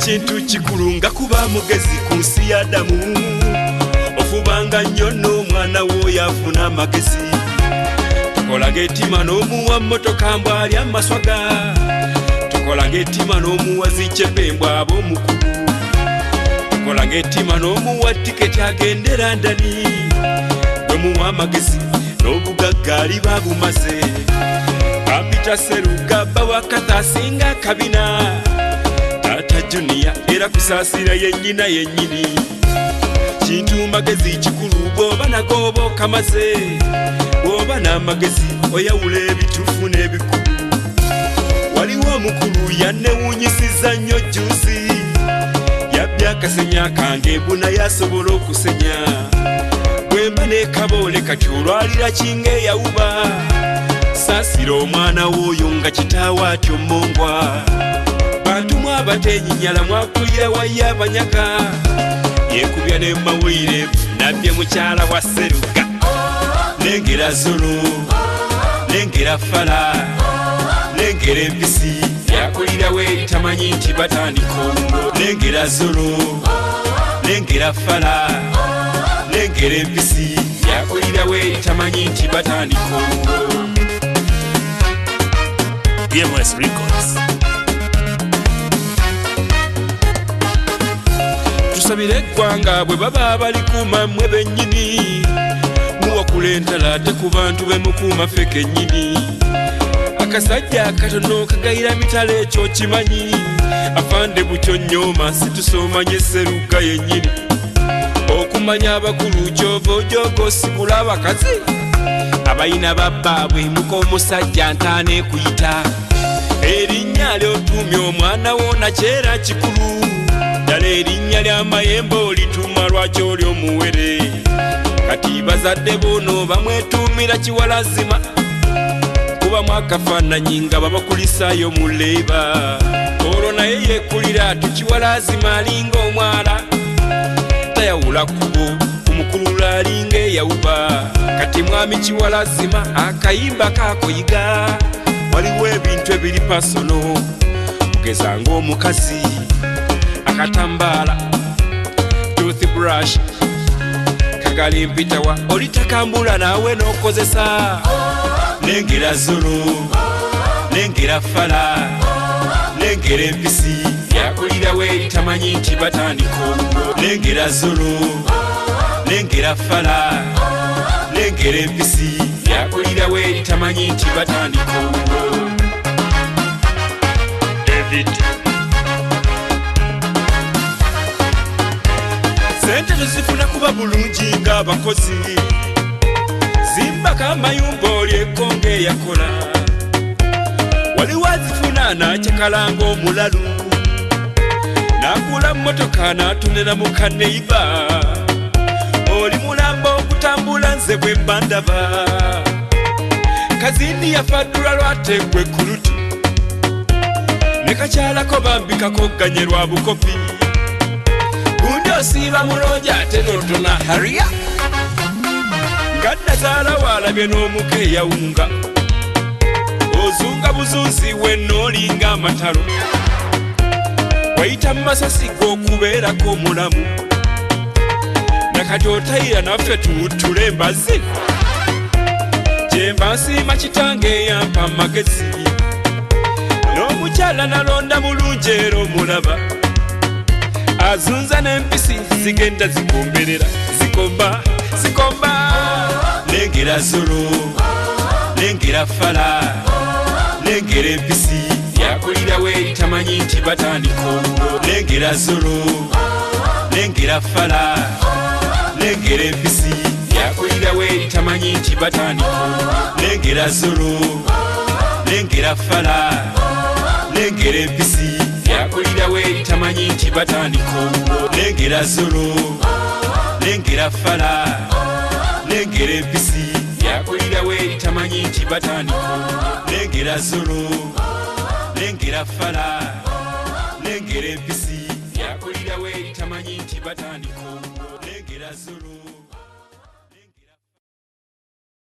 kintu kikulu nga kuba mugezi ku nsi ya Adamu ofubanga nnyo n'omwana wo yafuna amagezi tokolanga ettima n'omuwa mmotoka mbw ali amaswaga tokolanga ettima n'omuwa zikyepembwa ab'omukulu tokolanga ettima n'omuwa tiketi agende Londoni bwe muwa amagezi n'obugagga aliba bumaze Kapita Seruga bawakata asinga kabina Tata Junior era kusaasira yennyina yennyini kintu magezi kikulu bw'oba nagoba okamaze bw'oba n'amagezi oyawula ebituufu n'ebikulu waliwo omukulu yannewuunyisiza nnyo juzi yabbye akasenya kange buna yasobola okusenya bwemba n'ekaboole kati olwalira kinga eyawuba saasira omwana w'oyo nga kitaawe atyo mmongwa bantu mwabateenyinyala mwakulira waye abanyaga yeekubya ne mawulire nabbye mukyala wa Seruga lengera Zulu lengera Fala lengera empisi yakulira we tamanyi nti batandika olungo lengera Zulu lengera Fala lengera empisi yakulira we tamanyi nti batandika olungo BMS Records. Tusabire eggwanga bwe baba balikuuma mmwe bennyini muwakula entala ate ku bantu bemukuuma ffe kennyini akasajja akatono kagayira mitala ekyo kimanyi afande butyo nnyoma situsomanye Seruga yennyini okumanya abakulu kyova ojooga osigula abakazi abayina babbaabwe muka omusajja ntaana ekuyita erinnya ly'otuumya omwana wo nakyera kikulu ddala erinnya ly'amayembe olituuma lwaki oli omuwere kati bazadde bono bamwetuumira kiwalazima kubamu akafaananyi nga babakulisaayo mu leeba olwo naye yeekulira tukiwalazima alinga omwala tayawula kubo omukulula alinga eyawuba kati mwami kiwalazima akayimba kakoyiga waliwo ebintu ebiri pasono kugeza ng'omukazi akatambaala toothbrush kagali mpitawa olitakambula naawe n'okozesa lengera Zulu lengera Fala lengera empisi yakulira we tamanyi nti batandika olungo lengera Zulu lengera Fala lengera empisi yakulira we tamanyi nti batandika olungo David sente tuzifuna kuba bulungi ng'abakozi zimbaka amayumba oli ekkonga eyakola waliwo azifuna n'akyakalanga omulalu n'agula mmotoka n'atonera mu kaneiba oli mulamba okutambula nze bwe mba ndaba kazindi yafaddula lwategwe ku lutu ne kakyalako bambikako ganye lwa bukopi gundi osiiba mulonja ate n'otona hariya nga Nazaala waalabye n'omuka eyawunga ozunga buzunzi we n'olinga amatalo wayita mu masasi g'okubeerako omulamu nakati otayira naffe tuwuttule embazi kyemba nsiima kitange eyampa amagezi n'omukyala nalonda mulungi era omulaba azunza n'empisi zigenda zikomberera zikomba lengera Zulu lengera Fala lengera empisi yakulira we tamanyi nti batandika olungo lengera Zulu lengera Fala lengera empisi yakulira we tamanyi nti batandika olungo lengera Zulu lengera Fala lengera empisi yakulira we tamanyi nti batandika olungo lengera Zulu lengera Fala lengera empisi yakulira we tamanyi nti batandika olungo lengera Zulu lengera Fala lengera empisi yakulira we tamanyi nti batandika olungo lengera Zulu